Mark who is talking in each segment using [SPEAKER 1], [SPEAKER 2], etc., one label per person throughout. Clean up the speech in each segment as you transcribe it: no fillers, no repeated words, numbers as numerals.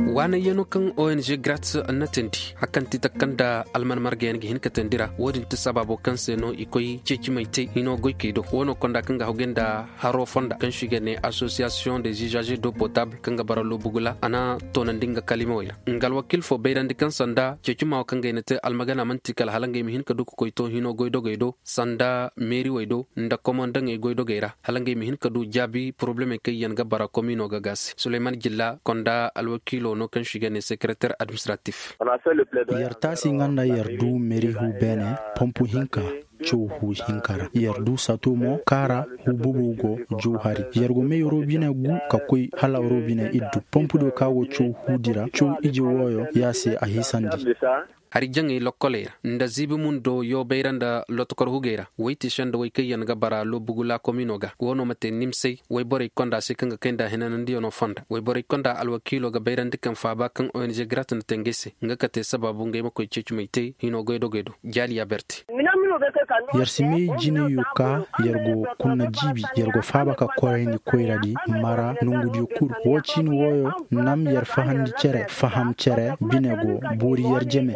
[SPEAKER 1] wana yeno kan ONG Grats annatendi hakan titakanda alman margen hin katendira wodin tisababo kan seno ikoy ceci maite ino goykedo wono konda kanga hogenda haro fonda kan shigene association des usagers d'eau potable kanga baralo bugula ana tonandinga kalimoya ngal wakil fo beyrandi kan sanda ceci ma kanga inete almagana mantikal halange mi hin kadu koyto hino goydo sanda meri waydo nda commandant e goydo geira halange mi hin kadu jabi problème kay yan gabara komino gagas Suleiman Jilla konda alwakilo no kan shigene secrétaire administratif
[SPEAKER 2] yartasi nganda yardu meri hu bene pompu hinka hu hinkara yardu satumo kara hu bubugo juhari yargo me robina gu kakoi hala robina iddu pompu do kawo hu dira iji woyo yase ahisandi
[SPEAKER 1] hari jangi lokkolera nda zibi mundo yo beyranda lotokor hugera wayti shanda way kayan gabara lo bugula kominoga wono mate nimsey way bore konda sikanga kenda henanandi ono fonda way bore konda alwakilo ga beyrandi kan faba kan ONG Gratna tengese ngakate sababu ngema koy cecumite hino goydo jali ya berti
[SPEAKER 2] yarsimi jini yuka yargo kunna jibi yargo faba ka koreni koyradi mara nungudi kur wocin woyo nam yar faham cere binego buri yarjeme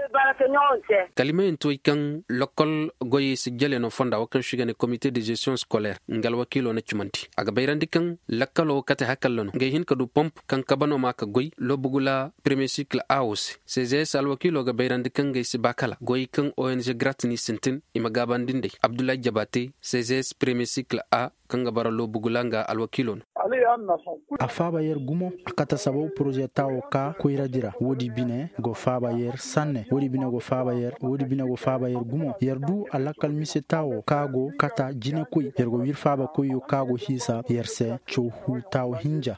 [SPEAKER 1] kalime to ikan lokol goyi sigale no fonda wakan shigane comité de gestion scolaire ngal wakilo na cumanti aga bayrandi kan lakkalo kate hakallo ngay hin kadu pompe kan kabano maka goy lo bugula premier cycle aus CGS al wakilo ga bayrandi kan ngay sibakala goy kan ONG Gratni sentin imagabandinde Abdoulaye Jabate CGS premier cycle A kanga baralo bugulanga al wakilo
[SPEAKER 2] afaba yer gumo akata sabo projet tawo ka koiradira wodi bine go faba yer sanne wodi bine go faba yer gumo yerdu alakal mise tawo kago kata jine koy yergo wir faba koyo kago hisa yerse chohu tawo hinja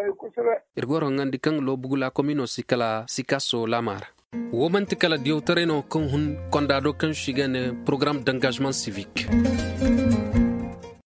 [SPEAKER 1] ergoro ngandi kan lo bugula komino sikala sikaso lamar womanti kala diotare no kon hun kondado kan shigane programme d'engagement civique